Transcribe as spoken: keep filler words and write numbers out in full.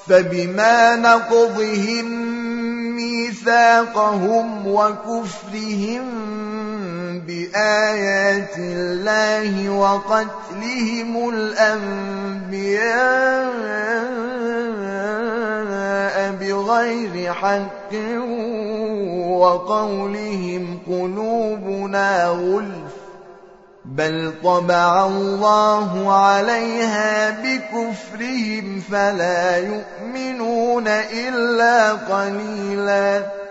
فبما نقضهم ميثاقهم وكفرهم بآيات الله وقتلهم الأنبياء بغير حق وقولهم قلوبنا غلف بل طبع الله عليها بكفرهم فلا يؤمنون إلا قليلا